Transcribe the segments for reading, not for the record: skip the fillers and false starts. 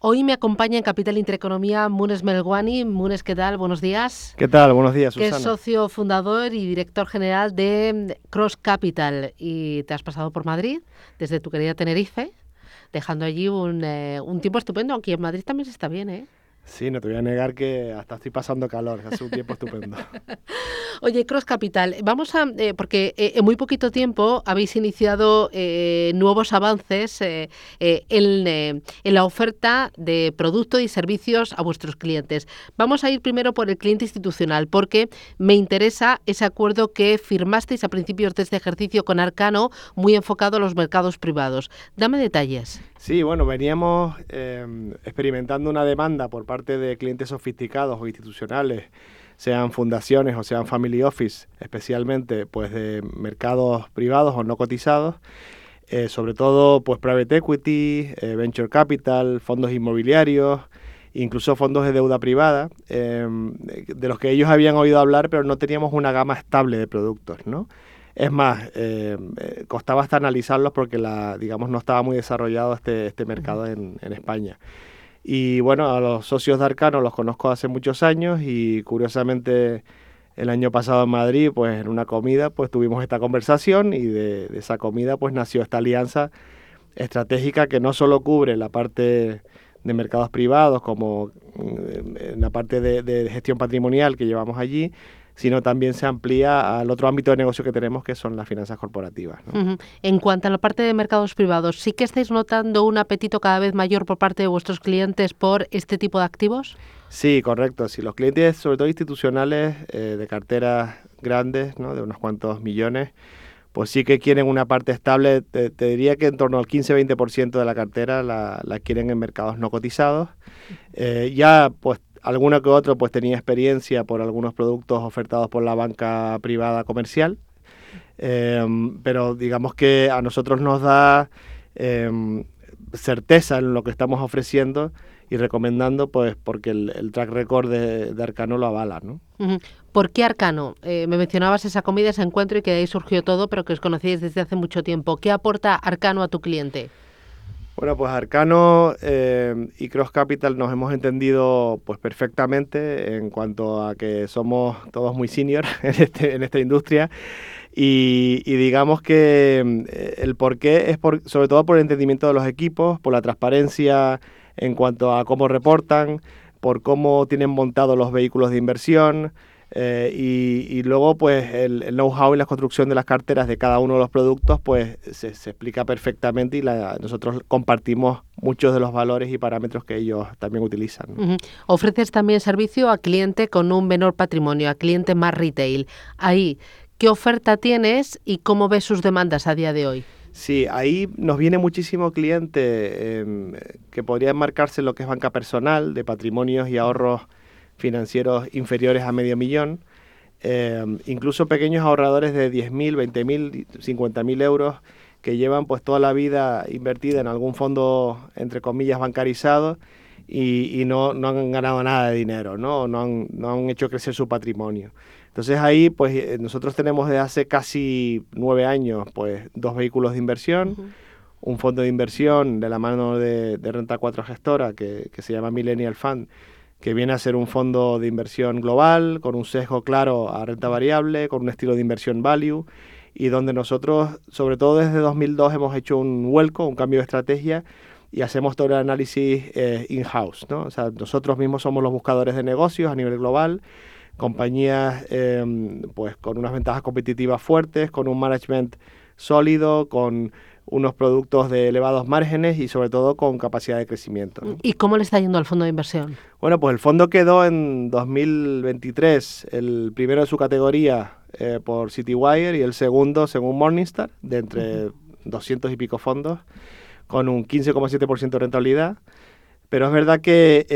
Hoy me acompaña en Capital Intereconomía Munes Melguani. Munes, ¿qué tal? Buenos días. ¿Qué tal? Buenos días, Susana. Que es socio fundador y director general de Cross Capital. Y te has pasado por Madrid, desde tu querida Tenerife, dejando allí un tiempo estupendo. Aquí en Madrid también se está bien, ¿eh? Sí, no te voy a negar que hasta estoy pasando calor, hace un tiempo estupendo. Oye, Cross Capital, vamos a, porque en muy poquito tiempo habéis iniciado nuevos avances en la oferta de productos y servicios a vuestros clientes. Vamos a ir primero por el cliente institucional, porque me interesa ese acuerdo que firmasteis a principios de este ejercicio con Arcano, muy enfocado a los mercados privados. Dame detalles. Sí, bueno, veníamos experimentando una demanda por parte de clientes sofisticados o institucionales, sean fundaciones o sean family office, especialmente pues de mercados privados o no cotizados, sobre todo pues private equity, venture capital, fondos inmobiliarios, incluso fondos de deuda privada, de los que ellos habían oído hablar, pero no teníamos una gama estable de productos, ¿no? Es más, costaba hasta analizarlos porque no estaba muy desarrollado este mercado en España. Y bueno, a los socios de Arcano los conozco hace muchos años y curiosamente el año pasado en Madrid, pues en una comida, pues tuvimos esta conversación y de esa comida pues nació esta alianza estratégica que no solo cubre la parte de mercados privados como en la parte de gestión patrimonial que llevamos allí, sino también se amplía al otro ámbito de negocio que tenemos, que son las finanzas corporativas, ¿no? Uh-huh. En cuanto a la parte de mercados privados, ¿sí que estáis notando un apetito cada vez mayor por parte de vuestros clientes por este tipo de activos? Sí, correcto. Sí, los clientes, sobre todo institucionales, de carteras grandes, ¿no?, de unos cuantos millones, pues sí que quieren una parte estable. Te diría que en torno al 15-20% de la cartera la quieren en mercados no cotizados. Ya, pues, alguno que otro pues tenía experiencia por algunos productos ofertados por la banca privada comercial, pero digamos que a nosotros nos da certeza en lo que estamos ofreciendo y recomendando, pues porque el track record de Arcano lo avala, ¿no? Uh-huh. ¿Por qué Arcano? Me mencionabas esa comida, ese encuentro y que de ahí surgió todo, pero que os conocíais desde hace mucho tiempo. ¿Qué aporta Arcano a tu cliente? Bueno, pues Arcano y Cross Capital nos hemos entendido pues perfectamente en cuanto a que somos todos muy senior en esta industria y digamos que el porqué es sobre todo por el entendimiento de los equipos, por la transparencia en cuanto a cómo reportan, por cómo tienen montados los vehículos de inversión. Y luego pues el know-how y la construcción de las carteras de cada uno de los productos pues se explica perfectamente y nosotros compartimos muchos de los valores y parámetros que ellos también utilizan, ¿no? Uh-huh. Ofreces también servicio a cliente con un menor patrimonio, a cliente más retail. Ahí, ¿qué oferta tienes y cómo ves sus demandas a día de hoy? Sí, ahí nos viene muchísimo cliente que podría enmarcarse en lo que es banca personal, de patrimonios y ahorros financieros inferiores a $500,000, incluso pequeños ahorradores de 10.000, 20.000, 50.000 euros que llevan pues toda la vida invertida en algún fondo, entre comillas, bancarizado y no han ganado nada de dinero, ¿no? No han hecho crecer su patrimonio. Entonces ahí pues nosotros tenemos desde hace casi 9 años pues 2 vehículos de inversión, uh-huh, un fondo de inversión de la mano de Renta 4 Gestora que se llama Millennial Fund, que viene a ser un fondo de inversión global, con un sesgo claro a renta variable, con un estilo de inversión value, y donde nosotros, sobre todo desde 2002, hemos hecho un vuelco, un cambio de estrategia, y hacemos todo el análisis in-house, ¿no? O sea, nosotros mismos somos los buscadores de negocios a nivel global, compañías pues con unas ventajas competitivas fuertes, con un management sólido, con unos productos de elevados márgenes y sobre todo con capacidad de crecimiento, ¿no? ¿Y cómo le está yendo al fondo de inversión? Bueno, pues el fondo quedó en 2023 el primero de su categoría por Citywire y el segundo según Morningstar, de entre 200 y pico fondos, con un 15,7% de rentabilidad. Pero es verdad que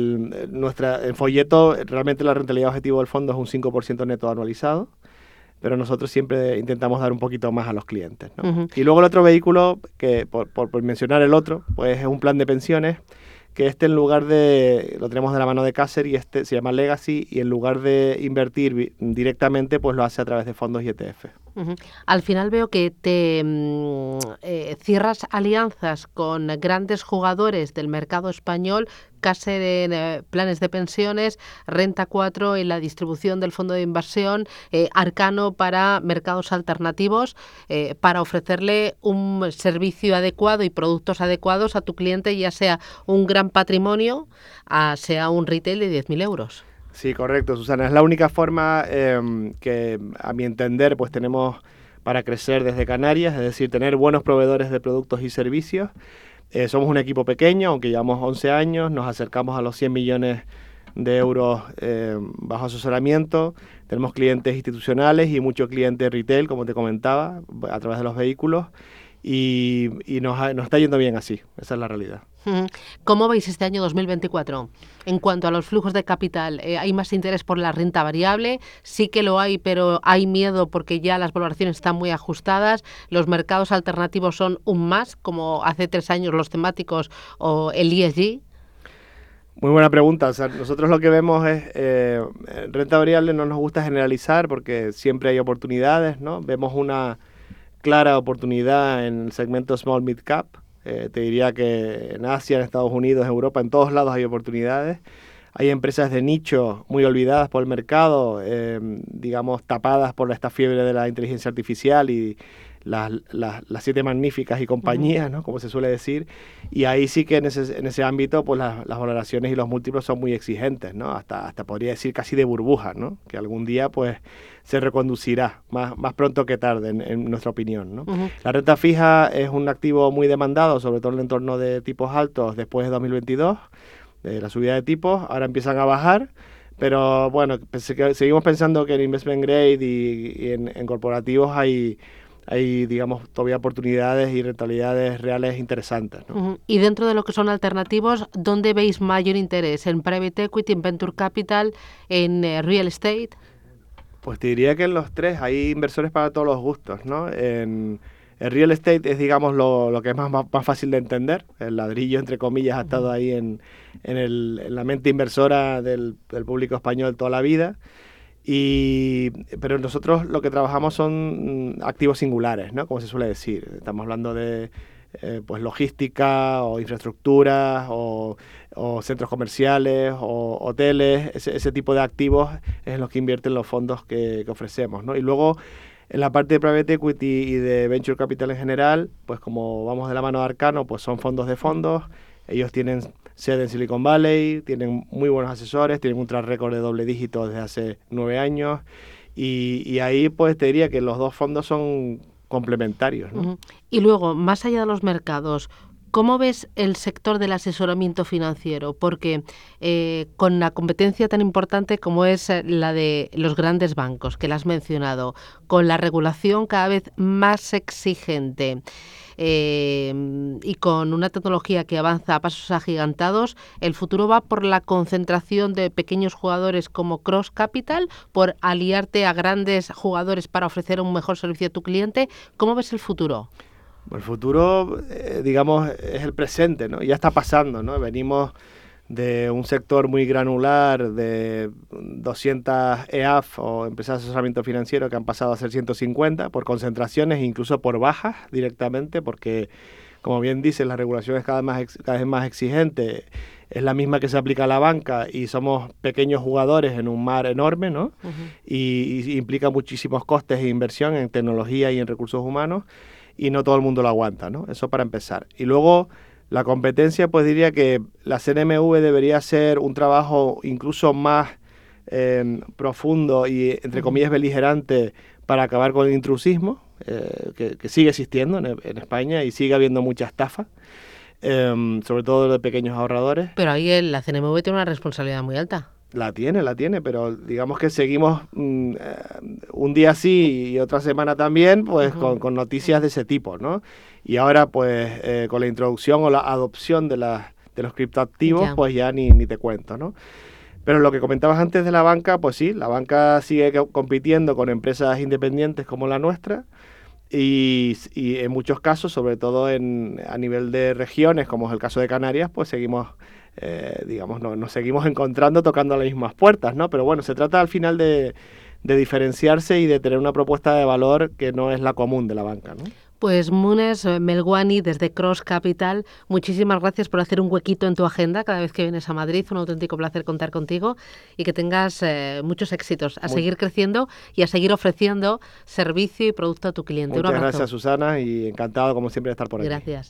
el folleto, realmente la rentabilidad objetivo del fondo es un 5% neto anualizado, pero nosotros siempre intentamos dar un poquito más a los clientes, ¿no? Uh-huh. Y luego el otro vehículo, que por mencionar el otro, pues es un plan de pensiones, que en lugar de, lo tenemos de la mano de Caser y se llama Legacy, y en lugar de invertir directamente, pues lo hace a través de fondos y ETF. Ujú. Al final veo que te cierras alianzas con grandes jugadores del mercado español, Caser en planes de pensiones, Renta 4 en la distribución del fondo de inversión, Arcano para mercados alternativos, para ofrecerle un servicio adecuado y productos adecuados a tu cliente, ya sea un gran patrimonio, sea un retail de 10.000 euros. Sí, correcto, Susana. Es la única forma que, a mi entender, pues tenemos para crecer desde Canarias, es decir, tener buenos proveedores de productos y servicios. Somos un equipo pequeño, aunque llevamos 11 años, nos acercamos a los 100 millones de euros bajo asesoramiento. Tenemos clientes institucionales y mucho cliente retail, como te comentaba, a través de los vehículos. Y nos está yendo bien así, esa es la realidad. ¿Cómo veis este año 2024? En cuanto a los flujos de capital, ¿hay más interés por la renta variable? Sí que lo hay, pero hay miedo porque ya las valoraciones están muy ajustadas. ¿Los mercados alternativos son un más, como hace 3 años los temáticos o el ESG? Muy buena pregunta. O sea, nosotros lo que vemos es renta variable, no nos gusta generalizar porque siempre hay oportunidades, ¿no? Vemos una clara oportunidad en el segmento Small Mid Cap. Te diría que en Asia, en Estados Unidos, en Europa, en todos lados hay oportunidades. Hay empresas de nicho muy olvidadas por el mercado, digamos, tapadas por esta fiebre de la inteligencia artificial y las 7 magníficas y compañías, ¿no? Como se suele decir. Y ahí sí que en ese ámbito pues las valoraciones y los múltiplos son muy exigentes, ¿no? Hasta podría decir casi de burbuja, ¿no? Que algún día pues se reconducirá más pronto que tarde, en nuestra opinión, ¿no? La renta fija es un activo muy demandado, sobre todo en el entorno de tipos altos después de 2022, de la subida de tipos. Ahora empiezan a bajar, pero bueno, seguimos pensando que en investment grade y en corporativos hay, digamos, todavía oportunidades y rentabilidades reales interesantes, ¿no? Y dentro de lo que son alternativos, ¿dónde veis mayor interés? ¿En private equity, en venture capital, en real estate? Pues te diría que en los tres hay inversores para todos los gustos, ¿no? El real estate es, digamos, lo que es más fácil de entender. El ladrillo, entre comillas, ha estado ahí en la mente inversora del público español toda la vida. Pero nosotros lo que trabajamos son activos singulares, ¿no? Como se suele decir. Estamos hablando de pues logística o infraestructuras o centros comerciales o hoteles. Ese tipo de activos es en los que invierten los fondos que ofrecemos, ¿no? Y luego en la parte de private equity y de venture capital en general, pues como vamos de la mano de Arcano, pues son fondos de fondos. Ellos tienen sede en Silicon Valley, tienen muy buenos asesores, tienen un track record de doble dígito desde hace 9 años y ahí pues te diría que los dos fondos son complementarios, ¿no? Y luego, más allá de los mercados, ¿cómo ves el sector del asesoramiento financiero? Porque con la competencia tan importante como es la de los grandes bancos, que la has mencionado, con la regulación cada vez más exigente y con una tecnología que avanza a pasos agigantados, ¿el futuro va por la concentración de pequeños jugadores como Cross Capital, por aliarte a grandes jugadores para ofrecer un mejor servicio a tu cliente? ¿Cómo ves el futuro? El futuro, digamos, es el presente, ¿no? Ya está pasando, ¿no? Venimos de un sector muy granular de 200 EAF o empresas de asesoramiento financiero que han pasado a ser 150 por concentraciones e incluso por bajas directamente, porque, como bien dices, la regulación es cada vez más exigente. Es la misma que se aplica a la banca y somos pequeños jugadores en un mar enorme, ¿no? Y implica muchísimos costes e inversión en tecnología y en recursos humanos y no todo el mundo lo aguanta, ¿no? Eso para empezar. Y luego la competencia, pues diría que la CNMV debería hacer un trabajo incluso más profundo y, entre comillas, beligerante para acabar con el intrusismo, que sigue existiendo en España y sigue habiendo mucha estafa, sobre todo de pequeños ahorradores. Pero ahí la CNMV tiene una responsabilidad muy alta. La tiene, pero digamos que seguimos un día sí y otra semana también, pues con noticias de ese tipo, ¿no? Y ahora, pues, con la introducción o la adopción de los criptoactivos, pues ya ni te cuento, ¿no? Pero lo que comentabas antes de la banca, pues sí, la banca sigue compitiendo con empresas independientes como la nuestra y en muchos casos, sobre todo a nivel de regiones, como es el caso de Canarias, pues seguimos... digamos, nos seguimos encontrando tocando las mismas puertas, ¿no? Pero bueno, se trata al final de de diferenciarse y de tener una propuesta de valor que no es la común de la banca, ¿no? Pues Munes Melguani, desde Cross Capital, muchísimas gracias por hacer un huequito en tu agenda cada vez que vienes a Madrid. Un auténtico placer contar contigo y que tengas muchos éxitos, a seguir creciendo y a seguir ofreciendo servicio y producto a tu cliente. Muchas gracias, Susana, y encantado como siempre de estar por aquí. Gracias.